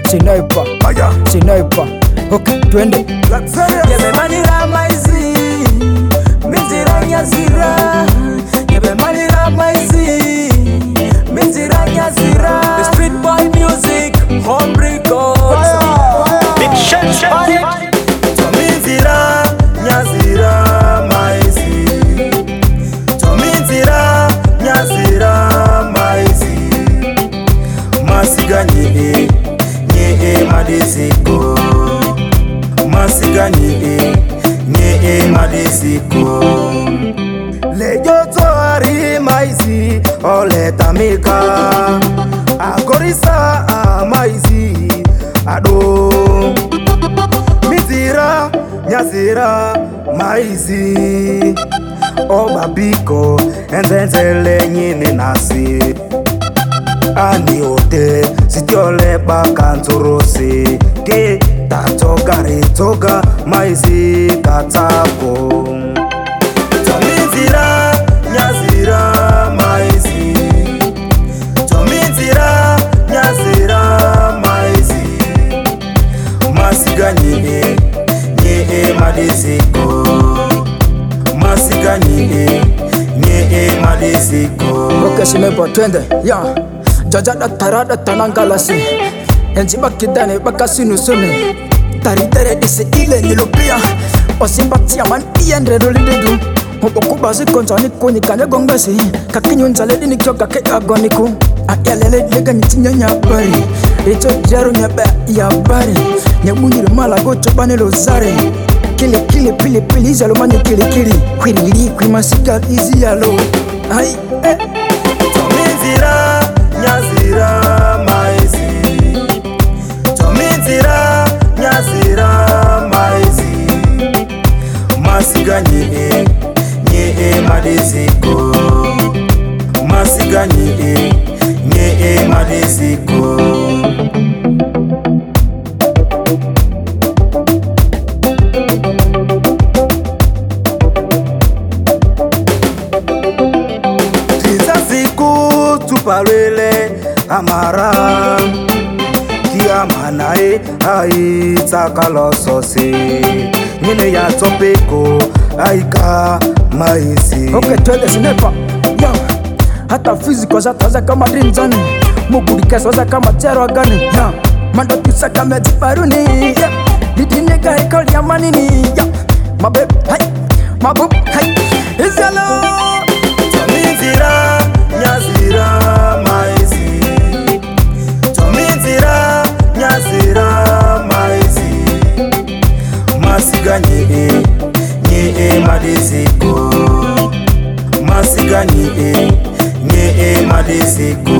Sniper, sniper. Okay, twende. Yebemanira maizi minzira nyazira. Yebemanira maizi minzira nyazira. The street boy music, home records. Big shot. Minzira nyazira maizi. Minzira nyazira maizi. Masiga nye madisiko. Masiga nye madisiko. Lejoto ari maizi ole tamika. Akorisa maizi ado. Minzira nyazira maizi. Obabiko endenzele nyini nasi. Ani ote sitiole bakanturosi. Ke tatoga retoga maizi katako. Minzira nyazira maizi. Minzira nyazira maizi. Masiga nye madisiko. Masiga nye madisiko. Okay, sniper, twende. Yeah. Jajada tarada tanangalasi. Enjiba kidane bakasi nusuni. Taridere disi ile nilopia. Osimbatia man iendre dolidedu. Hobokuba zikonjani kuni kane gongasi. Kakinyunza ledi nikyoga ke agoniku. Ayalele lega nitinya nyabari. Echo jaru nyabe yabari. Nyabunyiri mala gocho bane lozare. Kili kili pili pili zalo manye kili kili. Kwirili kwimasiga izi yalo. Hai Minzira nyazira maizi. Minzira nyazira maizi. Masiga nye madisiko. Masiga nye madisiko. Tupalele amara kiamanae aitakalososi nyine ya topeko aika maisi. okay, twende sniper. Yo, hata physical zataza kama drinzani. Mugurika swaza kama chero gani. Yeah, mando tusaka mejiparuni. Yeah, didinega ekoli ya manini. Yeah, mabeb, hai, mabub, hai. Izalo. Minzira nyazira maizi. Minzira nyazira maizi. Masiga nye madisiko. Masiga nye madisiko.